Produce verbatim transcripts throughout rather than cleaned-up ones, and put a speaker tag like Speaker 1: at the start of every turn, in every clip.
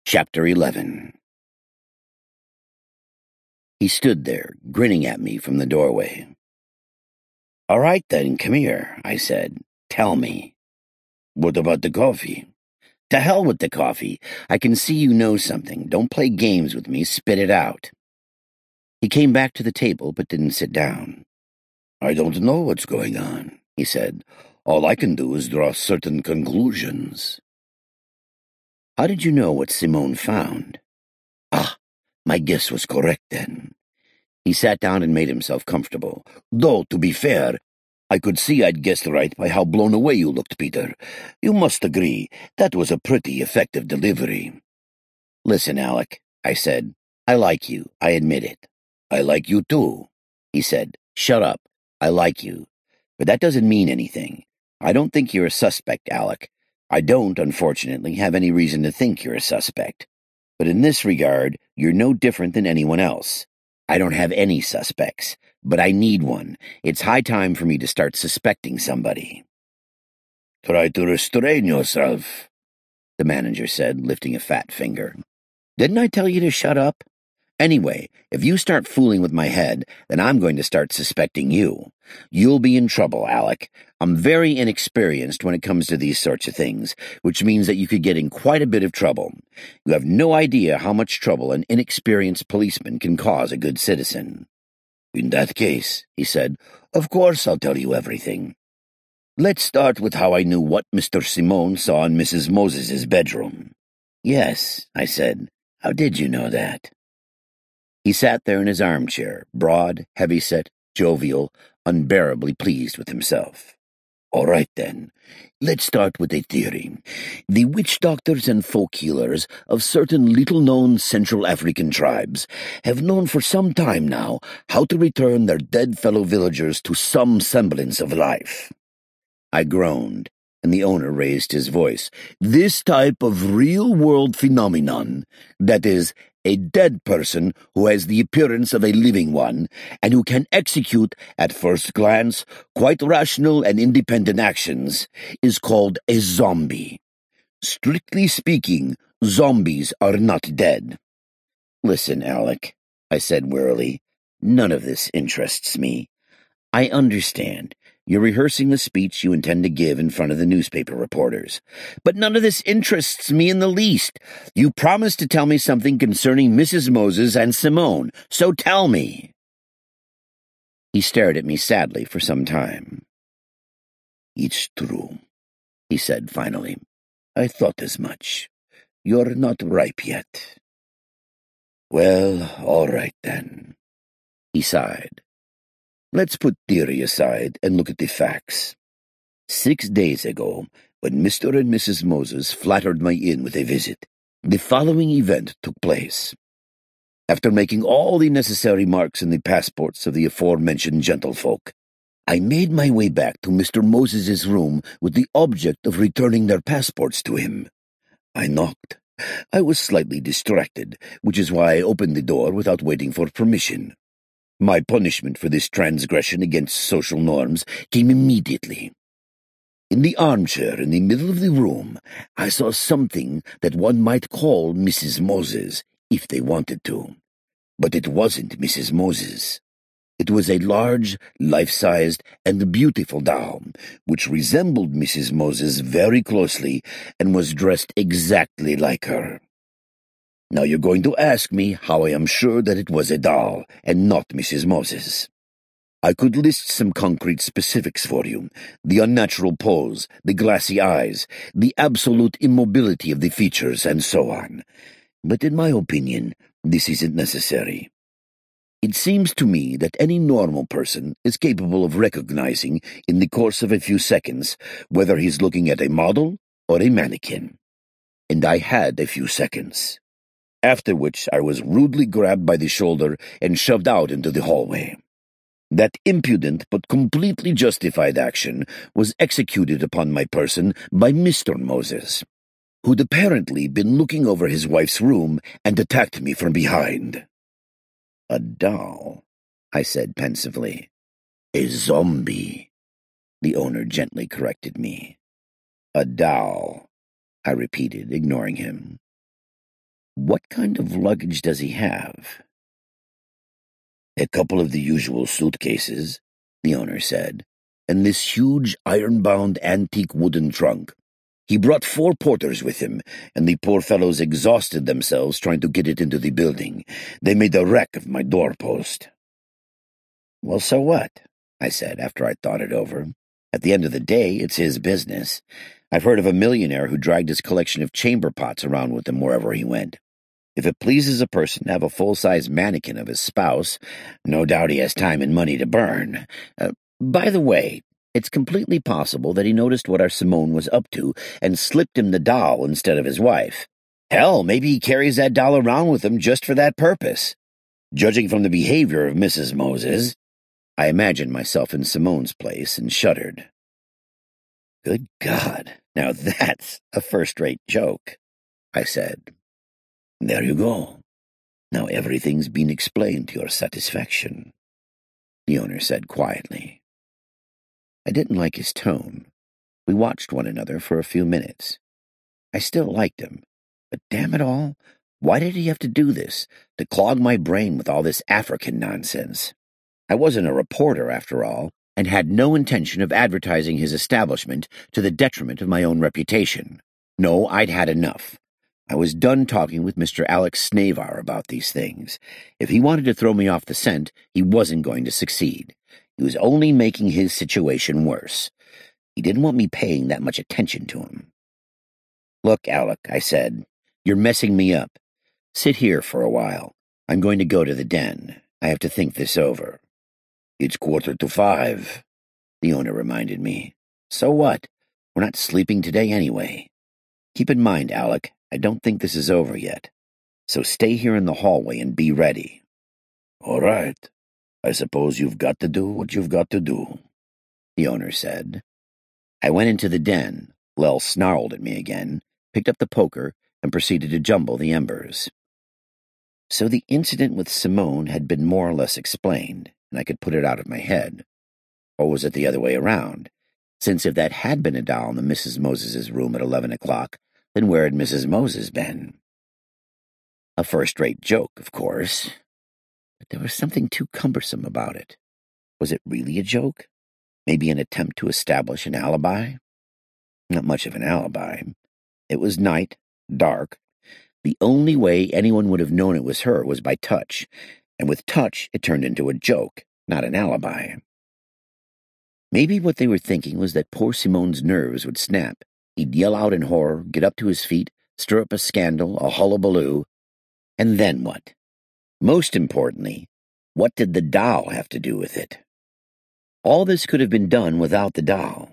Speaker 1: Chapter eleven. He stood there, grinning at me from the doorway. "All right, then, come here," I said. "Tell me." "What about the coffee?" "To hell with the coffee. I can see you know something. Don't play games with me. Spit it out." He came back to the table but didn't sit down. "I don't know what's going on," he said. "All I can do is draw certain conclusions." "How did you know what Simone found?" "Ah, my guess was correct then." He sat down and made himself comfortable. "Though, to be fair, I could see I'd guessed right by how blown away you looked, Peter. You must agree, that was a pretty effective delivery." "Listen, Alec," I said. "I like you, I admit it." "I like you too," he said. "Shut up. I like you. But that doesn't mean anything. I don't think you're a suspect, Alec. I don't, unfortunately, have any reason to think you're a suspect. But in this regard, you're no different than anyone else. I don't have any suspects, but I need one. It's high time for me to start suspecting somebody." "Try to restrain yourself," the manager said, lifting a fat finger. "Didn't I tell you to shut up? Anyway, if you start fooling with my head, then I'm going to start suspecting you. You'll be in trouble, Alec. I'm very inexperienced when it comes to these sorts of things, which means that you could get in quite a bit of trouble. You have no idea how much trouble an inexperienced policeman can cause a good citizen." "In that case," he said, "of course I'll tell you everything. Let's start with how I knew what Mister Simone saw in Missus Moses's bedroom." "Yes," I said. "How did you know that?" He sat there in his armchair, broad, heavy-set, jovial, unbearably pleased with himself. "All right, then. Let's start with a theory. The witch doctors and folk healers of certain little-known Central African tribes have known for some time now how to return their dead fellow villagers to some semblance of life." I groaned, and the owner raised his voice. "This type of real-world phenomenon, that is, a dead person who has the appearance of a living one, and who can execute, at first glance, quite rational and independent actions, is called a zombie. Strictly speaking, zombies are not dead." "Listen, Alec," I said wearily, "none of this interests me. I understand. You're rehearsing the speech you intend to give in front of the newspaper reporters. But none of this interests me in the least. You promised to tell me something concerning Missus Moses and Simone, so tell me." He stared at me sadly for some time. "It's true," he said finally. "I thought as much. You're not ripe yet." "Well, all right then." He sighed. "Let's put theory aside and look at the facts. Six days ago, when Mister and Missus Moses flattered my inn with a visit, the following event took place. After making all the necessary marks in the passports of the aforementioned gentlefolk, I made my way back to Mister Moses's room with the object of returning their passports to him. I knocked. I was slightly distracted, which is why I opened the door without waiting for permission. My punishment for this transgression against social norms came immediately. In the armchair in the middle of the room, I saw something that one might call Missus Moses, if they wanted to. But it wasn't Missus Moses. It was a large, life-sized, and beautiful doll, which resembled Missus Moses very closely and was dressed exactly like her. Now you're going to ask me how I am sure that it was a doll, and not Missus Moses. I could list some concrete specifics for you, the unnatural pose, the glassy eyes, the absolute immobility of the features, and so on. But in my opinion, this isn't necessary. It seems to me that any normal person is capable of recognizing, in the course of a few seconds, whether he's looking at a model or a mannequin. And I had a few seconds. After which I was rudely grabbed by the shoulder and shoved out into the hallway. That impudent but completely justified action was executed upon my person by Mister Moses, who'd apparently been looking over his wife's room and attacked me from behind." "A doll," I said pensively. "A zombie," the owner gently corrected me. "A doll," I repeated, ignoring him. What kind of luggage does he have? A couple of the usual suitcases, the owner said, and this huge iron-bound antique wooden trunk. He brought four porters with him, and the poor fellows exhausted themselves trying to get it into the building. They made a wreck of my doorpost. Well, so what? I said after I'd thought it over. At the end of the day, it's his business. I've heard of a millionaire who dragged his collection of chamber pots around with him wherever he went. If it pleases a person to have a full-size mannequin of his spouse, no doubt he has time and money to burn. Uh, by the way, it's completely possible that he noticed what our Simone was up to and slipped him the doll instead of his wife. Hell, maybe he carries that doll around with him just for that purpose. Judging from the behavior of Missus Moses, I imagined myself in Simone's place and shuddered. Good God, now that's a first-rate joke, I said. There you go. Now everything's been explained to your satisfaction, the owner said quietly. I didn't like his tone. We watched one another for a few minutes. I still liked him, but damn it all, why did he have to do this, to clog my brain with all this African nonsense? I wasn't a reporter, after all, and had no intention of advertising his establishment to the detriment of my own reputation. No, I'd had enough. I was done talking with Mister Alex Snavar about these things. If he wanted to throw me off the scent, he wasn't going to succeed. He was only making his situation worse. He didn't want me paying that much attention to him. Look, Alec, I said, you're messing me up. Sit here for a while. I'm going to go to the den. I have to think this over. It's quarter to five, the owner reminded me. So what? We're not sleeping today anyway. Keep in mind, Alec, I don't think this is over yet. So stay here in the hallway and be ready. All right. I suppose you've got to do what you've got to do, the owner said. I went into the den. Lel snarled at me again, picked up the poker, and proceeded to jumble the embers. So the incident with Simone had been more or less explained, and I could put it out of my head. Or was it the other way around? Since if that had been a doll in the Missus Moses's room at eleven o'clock, then where had Missus Moses been? A first-rate joke, of course. But there was something too cumbersome about it. Was it really a joke? Maybe an attempt to establish an alibi? Not much of an alibi. It was night, dark. The only way anyone would have known it was her was by touch, and with touch it turned into a joke, not an alibi. Maybe what they were thinking was that poor Simone's nerves would snap. He'd yell out in horror, get up to his feet, stir up a scandal, a hullabaloo. And then what? Most importantly, what did the doll have to do with it? All this could have been done without the doll.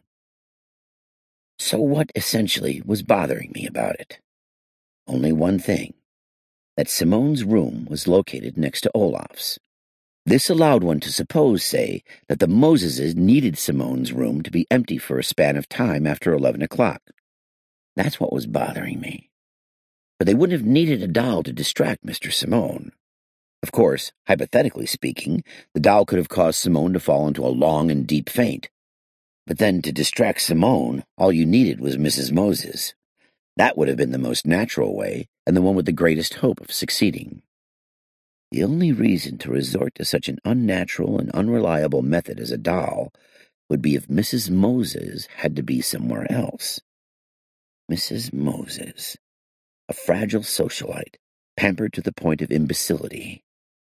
Speaker 1: So what, essentially, was bothering me about it? Only one thing. That Simone's room was located next to Olaf's. This allowed one to suppose, say, that the Moseses needed Simone's room to be empty for a span of time after eleven o'clock. That's what was bothering me. But they wouldn't have needed a doll to distract Mister Simone. Of course, hypothetically speaking, the doll could have caused Simone to fall into a long and deep faint. But then to distract Simone, all you needed was Missus Moses. That would have been the most natural way, and the one with the greatest hope of succeeding. The only reason to resort to such an unnatural and unreliable method as a doll would be if Missus Moses had to be somewhere else. Missus Moses, a fragile socialite, pampered to the point of imbecility.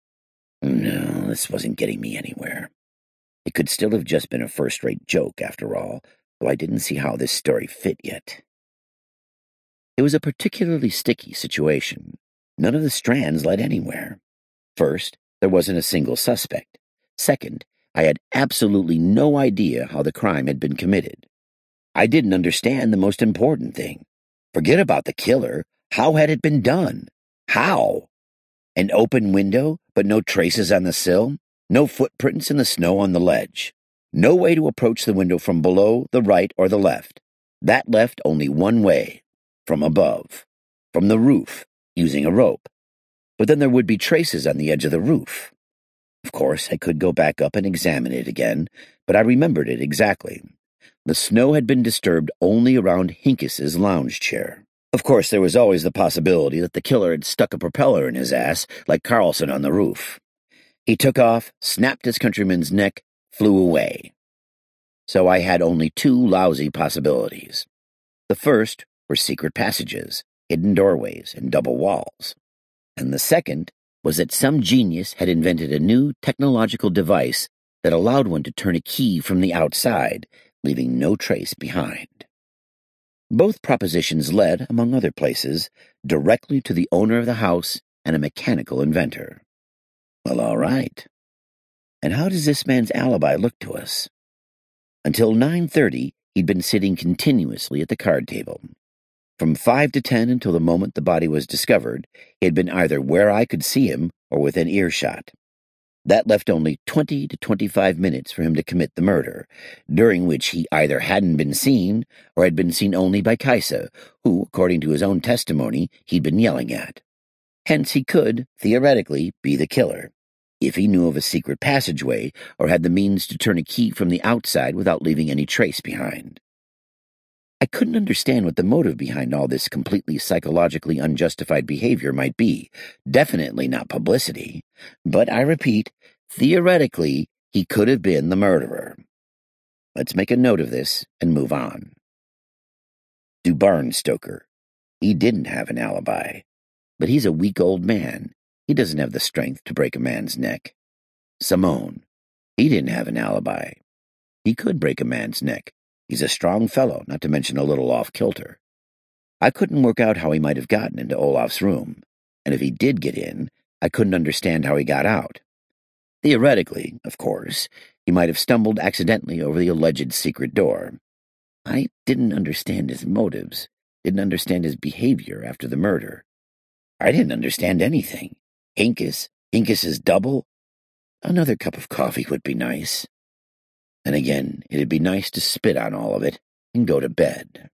Speaker 1: No, this wasn't getting me anywhere. It could still have just been a first-rate joke, after all, though I didn't see how this story fit yet. It was a particularly sticky situation. None of the strands led anywhere. First, there wasn't a single suspect. Second, I had absolutely no idea how the crime had been committed. I didn't understand the most important thing. Forget about the killer. How had it been done? How? An open window, but no traces on the sill? No footprints in the snow on the ledge? No way to approach the window from below, the right, or the left? That left only one way. From above. From the roof, using a rope. But then there would be traces on the edge of the roof. Of course, I could go back up and examine it again, but I remembered it exactly. The snow had been disturbed only around Hinkes's lounge chair. Of course, there was always the possibility that the killer had stuck a propeller in his ass, like Carlson on the roof. He took off, snapped his countryman's neck, flew away. So I had only two lousy possibilities. The first were secret passages, hidden doorways, and double walls. And the second was that some genius had invented a new technological device that allowed one to turn a key from the outside, leaving no trace behind. Both propositions led, among other places, directly to the owner of the house and a mechanical inventor. Well, all right. And how does this man's alibi look to us? Until nine thirty, he'd been sitting continuously at the card table. From five to ten until the moment the body was discovered, he had been either where I could see him or within earshot. That left only twenty to twenty-five minutes for him to commit the murder, during which he either hadn't been seen or had been seen only by Kaisa, who, according to his own testimony, he'd been yelling at. Hence he could, theoretically, be the killer, if he knew of a secret passageway or had the means to turn a key from the outside without leaving any trace behind. I couldn't understand what the motive behind all this completely psychologically unjustified behavior might be. Definitely not publicity. But I repeat, theoretically, he could have been the murderer. Let's make a note of this and move on. Du Barnstoker. He didn't have an alibi. But he's a weak old man. He doesn't have the strength to break a man's neck. Simone. He didn't have an alibi. He could break a man's neck. He's a strong fellow, not to mention a little off-kilter. I couldn't work out how he might have gotten into Olaf's room, and if he did get in, I couldn't understand how he got out. Theoretically, of course, he might have stumbled accidentally over the alleged secret door. I didn't understand his motives, didn't understand his behavior after the murder. I didn't understand anything. Hincus, Hincus's double? Another cup of coffee would be nice. And again, it'd be nice to spit on all of it and go to bed.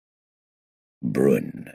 Speaker 1: Brunn.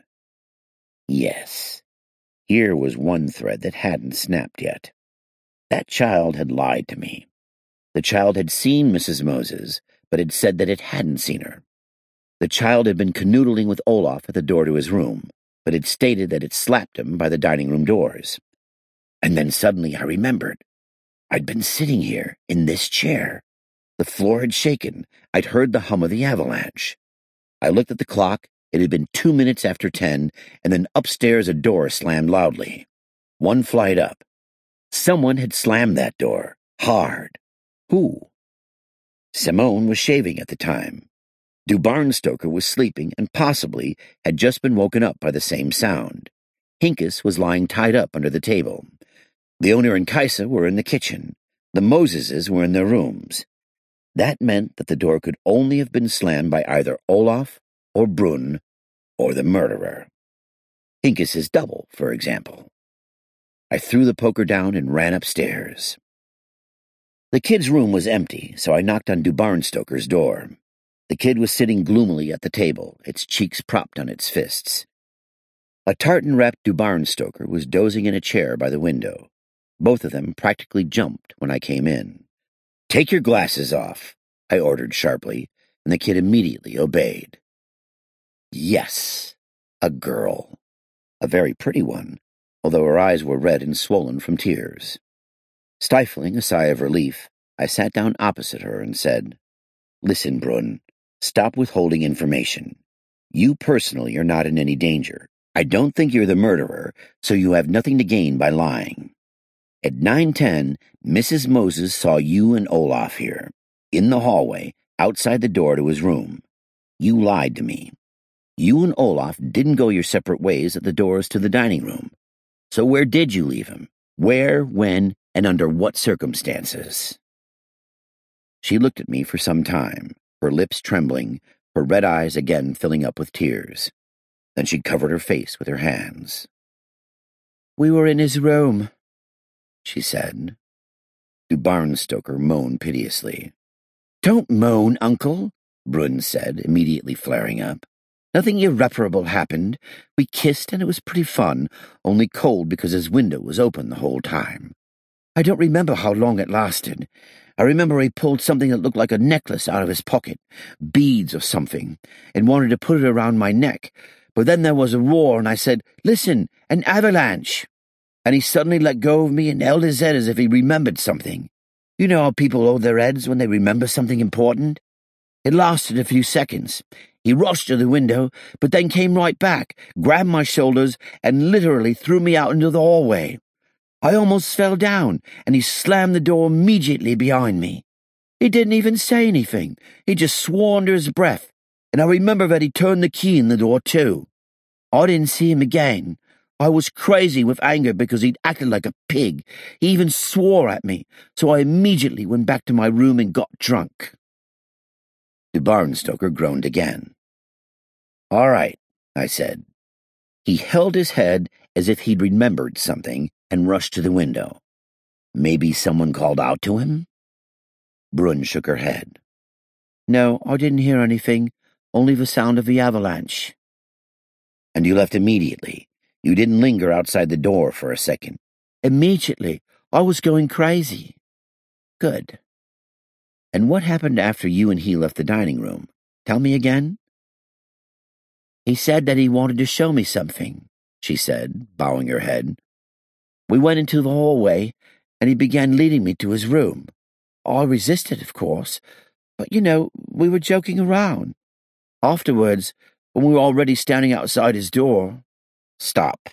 Speaker 1: Yes. Here was one thread that hadn't snapped yet. That child had lied to me. The child had seen Missus Moses, but had said that it hadn't seen her. The child had been canoodling with Olaf at the door to his room, but had stated that it slapped him by the dining room doors. And then suddenly I remembered. I'd been sitting here, in this chair. The floor had shaken. I'd heard the hum of the avalanche. I looked at the clock. It had been two minutes after ten, and then upstairs a door slammed loudly. One flight up. Someone had slammed that door. Hard. Who? Simone was shaving at the time. Du Barnstoker was sleeping and possibly had just been woken up by the same sound. Hincus was lying tied up under the table. The owner and Kaisa were in the kitchen. The Moseses were in their rooms. That meant that the door could only have been slammed by either Olaf or Brunn or the murderer. Hincus's double, for example. I threw the poker down and ran upstairs. The kid's room was empty, so I knocked on Du Barnstoker's door. The kid was sitting gloomily at the table, its cheeks propped on its fists. A tartan-wrapped Du Barnstoker was dozing in a chair by the window. Both of them practically jumped when I came in. "Take your glasses off," I ordered sharply, and the kid immediately obeyed. Yes, a girl. A very pretty one, although her eyes were red and swollen from tears. Stifling a sigh of relief, I sat down opposite her and said, "Listen, Brunn, stop withholding information. You personally are not in any danger. I don't think you're the murderer, so you have nothing to gain by lying. At nine ten, Missus Moses saw you and Olaf here, in the hallway, outside the door to his room. You lied to me. You and Olaf didn't go your separate ways at the doors to the dining room. So where did you leave him? Where, when, and under what circumstances?" She looked at me for some time, her lips trembling, her red eyes again filling up with tears. Then she covered her face with her hands. "We were in his room," she said. Du Barnstoker moaned piteously. "Don't moan, Uncle," Brunn said, immediately flaring up. "Nothing irreparable happened. We kissed and it was pretty fun, only cold because his window was open the whole time. I don't remember how long it lasted. I remember he pulled something that looked like a necklace out of his pocket, beads or something, and wanted to put it around my neck, but then there was a roar, and I said, "Listen, an avalanche!" And he suddenly let go of me and held his head as if he remembered something. You know how people hold their heads when they remember something important? It lasted a few seconds. He rushed to the window, but then came right back, grabbed my shoulders, and literally threw me out into the hallway. I almost fell down, and he slammed the door immediately behind me. He didn't even say anything. He just swore under his breath, and I remember that he turned the key in the door too. I didn't see him again. I was crazy with anger because he'd acted like a pig. He even swore at me, so I immediately went back to my room and got drunk. The barnstoker groaned again. "All right," I said. He held his head as if he'd remembered something and rushed to the window. "Maybe someone called out to him?" Brun shook her head. "No, I didn't hear anything, only the sound of the avalanche." "And you left immediately? You didn't linger outside the door for a second?" "Immediately. I was going crazy." "Good. And what happened after you and he left the dining room? Tell me again." "He said that he wanted to show me something," she said, bowing her head. "We went into the hallway, and he began leading me to his room. I resisted, of course, but, you know, we were joking around. Afterwards, when we were already standing outside his door—" "Stop.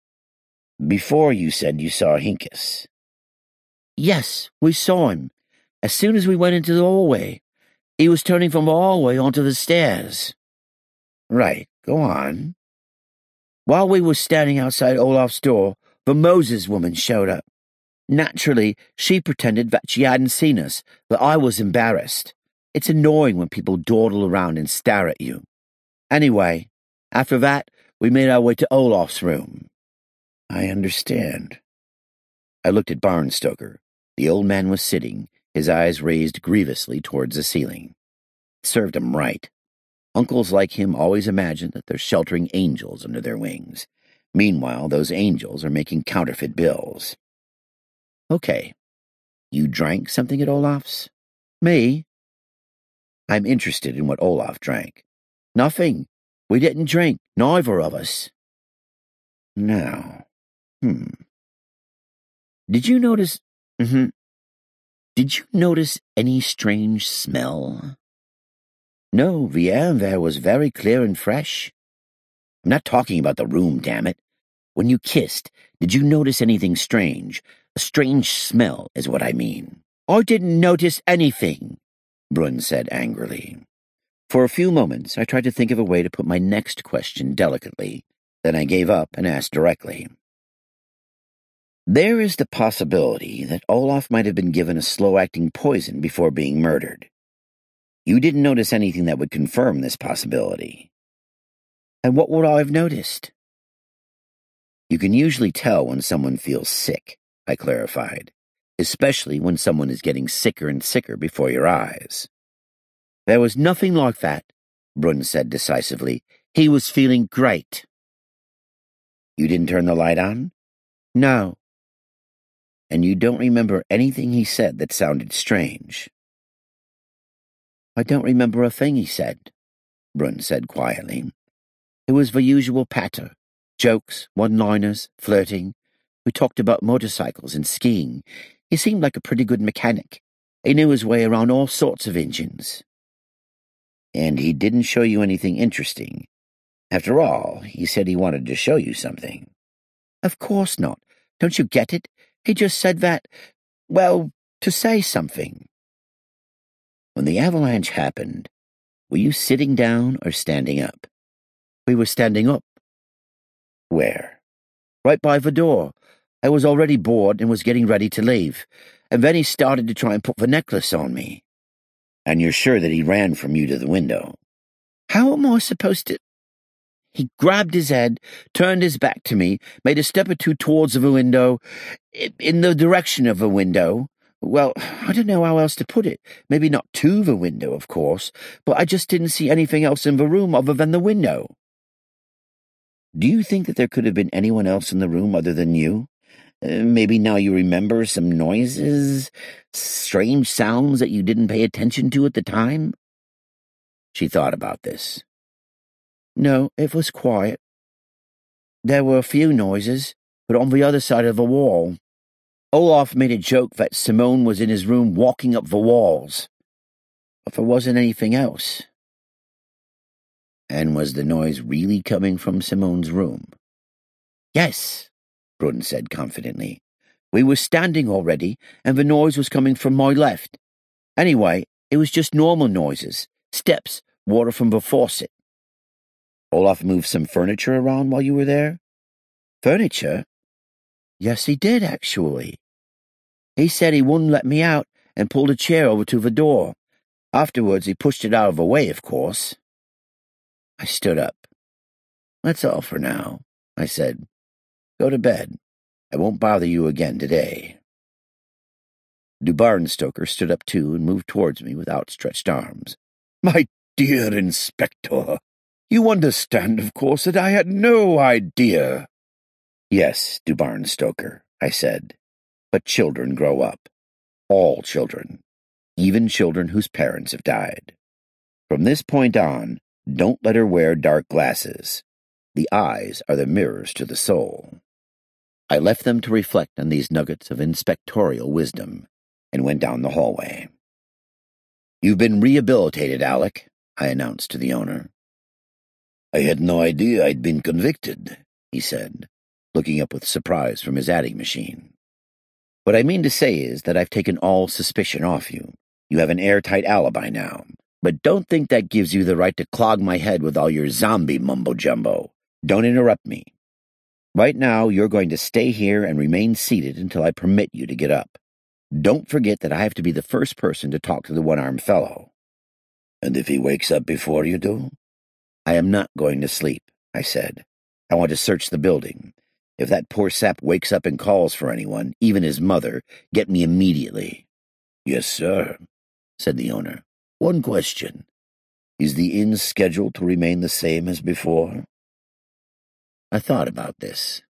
Speaker 1: Before you said you saw Hinkus." "Yes, we saw him. As soon as we went into the hallway. He was turning from the hallway onto the stairs." "Right, go on." "While we were standing outside Olaf's door, the Moses woman showed up. Naturally, she pretended that she hadn't seen us, but I was embarrassed. It's annoying when people dawdle around and stare at you. Anyway, after that, we made our way to Olaf's room." "I understand." I looked at Barnstoker. The old man was sitting, his eyes raised grievously towards the ceiling. It served him right. Uncles like him always imagine that they're sheltering angels under their wings. Meanwhile, those angels are making counterfeit bills. "Okay. You drank something at Olaf's?" "Me?" "I'm interested in what Olaf drank." "Nothing. We didn't drink, neither of us." "Now, hmm. Did you notice... Mm-hmm. Did you notice any strange smell?" "No, the air there was very clear and fresh." "I'm not talking about the room, damn it. When you kissed, did you notice anything strange? A strange smell is what I mean." "I didn't notice anything," Brun said angrily. For a few moments, I tried to think of a way to put my next question delicately. Then I gave up and asked directly. "There is the possibility that Olaf might have been given a slow-acting poison before being murdered. You didn't notice anything that would confirm this possibility." "And what would I have noticed?" "You can usually tell when someone feels sick," I clarified, "especially when someone is getting sicker and sicker before your eyes." "There was nothing like that," Brun said decisively. "He was feeling great." "You didn't turn the light on?" "No." "And you don't remember anything he said that sounded strange?" "I don't remember a thing he said," Brun said quietly. "It was the usual patter. Jokes, one-liners, flirting. We talked about motorcycles and skiing. He seemed like a pretty good mechanic. He knew his way around all sorts of engines." "And he didn't show you anything interesting? After all, he said he wanted to show you something." "Of course not. Don't you get it? He just said that, well, to say something." "When the avalanche happened, were you sitting down or standing up?" "We were standing up." "Where?" "Right by the door. I was already bored and was getting ready to leave, and then he started to try and put the necklace on me." "And you're sure that he ran from you to the window?" "How am I supposed to—" He grabbed his head, turned his back to me, made a step or two towards the window, in the direction of the window. Well, I don't know how else to put it. Maybe not to the window, of course, but I just didn't see anything else in the room other than the window." "Do you think that there could have been anyone else in the room other than you? Uh, maybe now you remember some noises, strange sounds that you didn't pay attention to at the time?" She thought about this. No, it was quiet. There were a few noises, but on the other side of the wall. Olaf made a joke that Simone was in his room walking up the walls. But there wasn't anything else. And was the noise really coming from Simone's room? Yes, Brun said confidently. We were standing already, and the noise was coming from my left. Anyway, it was just normal noises. Steps, water from the faucet. Olaf moved some furniture around while you were there? Furniture? Yes, he did, actually. He said he wouldn't let me out and pulled a chair over to the door. Afterwards, he pushed it out of the way, of course. I stood up. That's all for now, I said. Go to bed. I won't bother you again today. Dubarenstoker stood up too and moved towards me with outstretched arms. My dear Inspector, you understand, of course, that I had no idea. Yes, Dubarenstoker, I said. But children grow up. All children. Even children whose parents have died. From this point on, don't let her wear dark glasses. The eyes are the mirrors to the soul. I left them to reflect on these nuggets of inspectorial wisdom, and went down the hallway. You've been rehabilitated, Alec, I announced to the owner. I had no idea I'd been convicted, he said, looking up with surprise from his adding machine. What I mean to say is that I've taken all suspicion off you. You have an airtight alibi now, but don't think that gives you the right to clog my head with all your zombie mumbo-jumbo. Don't interrupt me. Right now, you're going to stay here and remain seated until I permit you to get up. Don't forget that I have to be the first person to talk to the one-armed fellow. And if he wakes up before you do? I am not going to sleep, I said. I want to search the building. If that poor sap wakes up and calls for anyone, even his mother, get me immediately. Yes, sir, said the owner. One question. Is the inn scheduled to remain the same as before? I thought about this.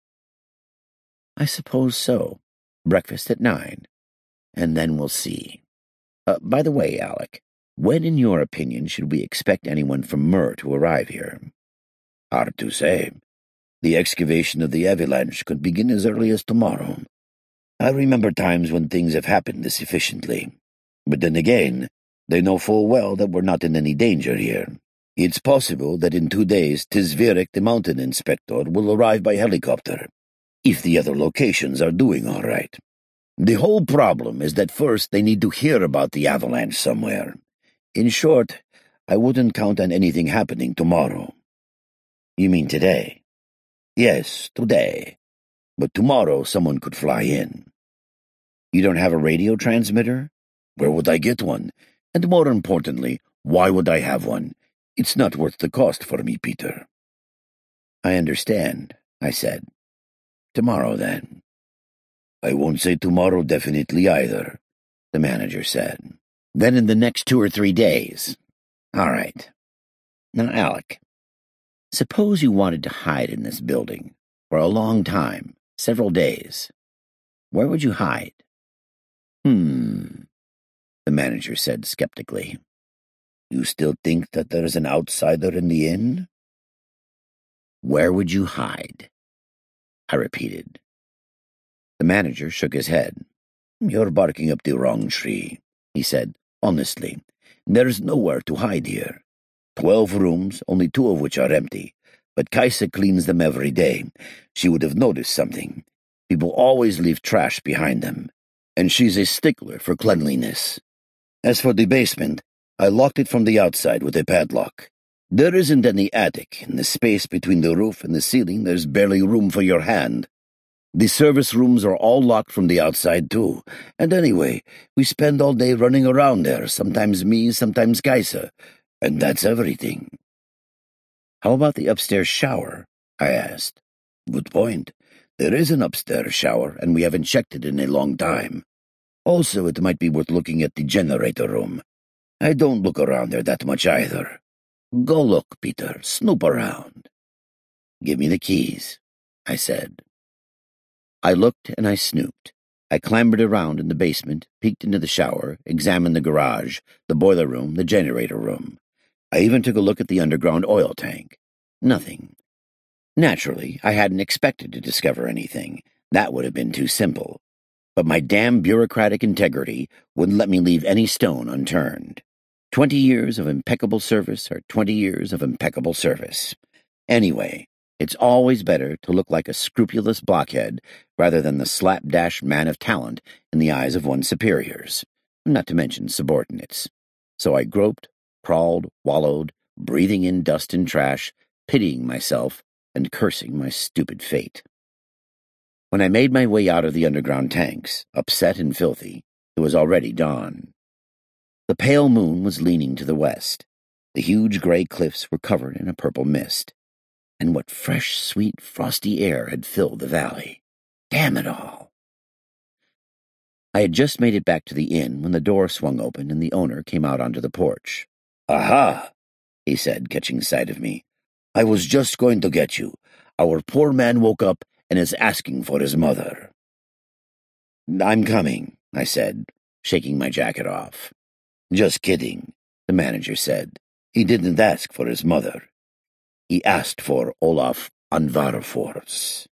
Speaker 1: I suppose so. Breakfast at nine. And then we'll see. Uh, by the way, Alec, when, in your opinion, should we expect anyone from Mur to arrive here? Hard to say. The excavation of the avalanche could begin as early as tomorrow. I remember times when things have happened this efficiently. But then again, they know full well that we're not in any danger here. It's possible that in two days Tizvirek, the mountain inspector, will arrive by helicopter, if the other locations are doing all right. The whole problem is that first they need to hear about the avalanche somewhere. In short, I wouldn't count on anything happening tomorrow. You mean today? Yes, today. But tomorrow someone could fly in. You don't have a radio transmitter? Where would I get one? And more importantly, why would I have one? It's not worth the cost for me, Peter. I understand, I said. Tomorrow, then. I won't say tomorrow definitely either, the manager said. Then in the next two or three days. All right. Now, Alec, suppose you wanted to hide in this building for a long time, several days. Where would you hide? Hmm, the manager said skeptically. You still think that there's an outsider in the inn? Where would you hide? I repeated. The manager shook his head. You're barking up the wrong tree, he said, honestly. There's nowhere to hide here. Twelve rooms, only two of which are empty, but Kaisa cleans them every day. She would have noticed something. People always leave trash behind them, and she's a stickler for cleanliness. As for the basement, I locked it from the outside with a padlock. There isn't any attic. In the space between the roof and the ceiling, there's barely room for your hand. The service rooms are all locked from the outside, too. And anyway, we spend all day running around there, sometimes me, sometimes Kaisa, and that's everything. How about the upstairs shower? I asked. Good point. There is an upstairs shower, and we haven't checked it in a long time. Also, it might be worth looking at the generator room. I don't look around there that much either. Go look, Peter. Snoop around. Give me the keys, I said. I looked and I snooped. I clambered around in the basement, peeked into the shower, examined the garage, the boiler room, the generator room. I even took a look at the underground oil tank. Nothing. Naturally, I hadn't expected to discover anything. That would have been too simple. But my damn bureaucratic integrity wouldn't let me leave any stone unturned. Twenty years of impeccable service are twenty years of impeccable service. Anyway, it's always better to look like a scrupulous blockhead rather than the slapdash man of talent in the eyes of one's superiors, not to mention subordinates. So I groped, crawled, wallowed, breathing in dust and trash, pitying myself and cursing my stupid fate. When I made my way out of the underground tanks, upset and filthy, it was already dawn. The pale moon was leaning to the west. The huge gray cliffs were covered in a purple mist. And what fresh, sweet, frosty air had filled the valley. Damn it all! I had just made it back to the inn when the door swung open and the owner came out onto the porch. "Aha!" he said, catching sight of me. "I was just going to get you. Our poor man woke up and is asking for his mother." "I'm coming," I said, shaking my jacket off. "Just kidding," the manager said. "He didn't ask for his mother. He asked for Olaf Anvarfors."